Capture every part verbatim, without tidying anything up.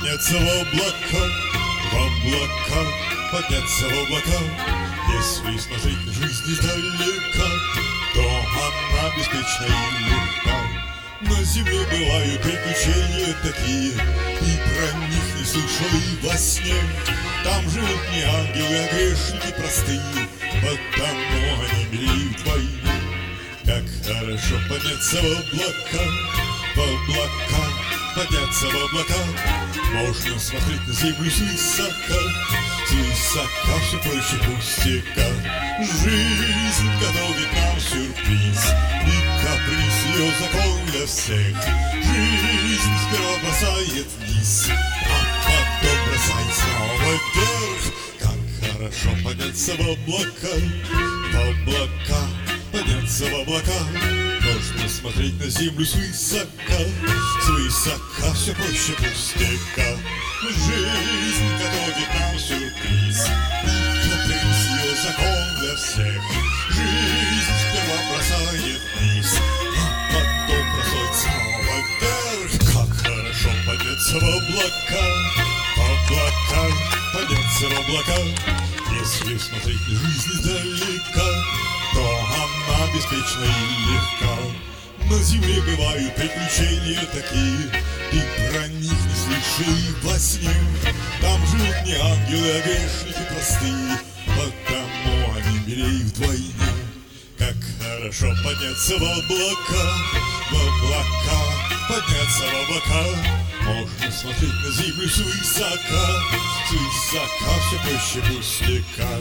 подняться в облака, в облака, подняться в облака. Если смотреть на жизнь издалека, то она беспечна и легка. На земле бывают приключения такие, и про них не слышал и во сне. Там живут не ангелы, а грешники простые, потому они милеют войне. Как хорошо подняться в облака, в облака, подняться в облака. Можно смотреть на землю свысока, свысока все проще пустяка. Жизнь готовит нам сюрприз, и каприз ее закон для всех. Жизнь сперва бросает вниз, а потом бросает снова вверх. Как хорошо подняться в облака, в облака, подняться в облака. Можно смотреть на землю свысока, свысока все проще пустяка. Жизнь готовит нам сюрприз, и каприз ее закон для всех. Жизнь сперва бросает вниз, а потом бросает снова вверх. Как хорошо подняться в облака, в облака, подняться в облака. Если смотреть на жизнь издалека, то она беспечна и легка. На земле бывают приключения такие, ты про них не слышал и во сне. Там живут не ангелы, а грешники простые, потому они милеют вдвойне. Как хорошо подняться в облака, в облака, подняться в облака. Можно смотреть на землю свысока, свысока все проще пустяка.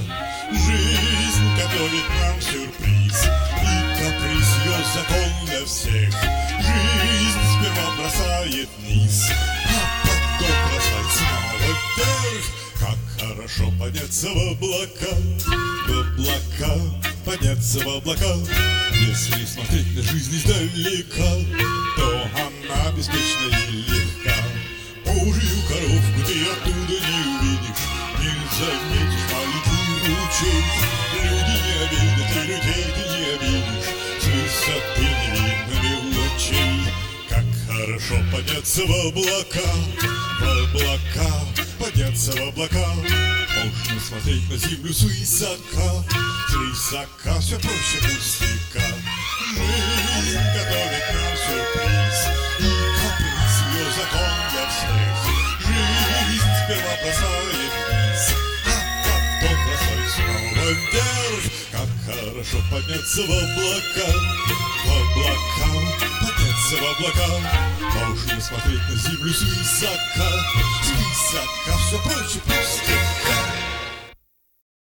Жизнь готовит нам сюрприз, и каприз ее закон для всех. Жизнь сперва бросает вниз, а потом бросает снова вверх. Как хорошо подняться в облака, в облака, подняться в облака. Если смотреть на жизнь издалека, то она беспечна и легка. Божью коровку ты оттуда не увидишь, не заметишь маленький ручей. Люди не обидят, и людей ты не обидишь, с высоты не видно мелочей. Как хорошо подняться в облака, в облака, подняться в облака. Можно смотреть на землю свысока, свысока все проще пустяка. Жизнь готовит нам сюрприз, и каприз ее закон для всех. Жизнь сперва бросает вниз, а потом бросает снова вверх. Как хорошо подняться в облака, в облака, подняться в облака. Можно смотреть на землю свысока, свысока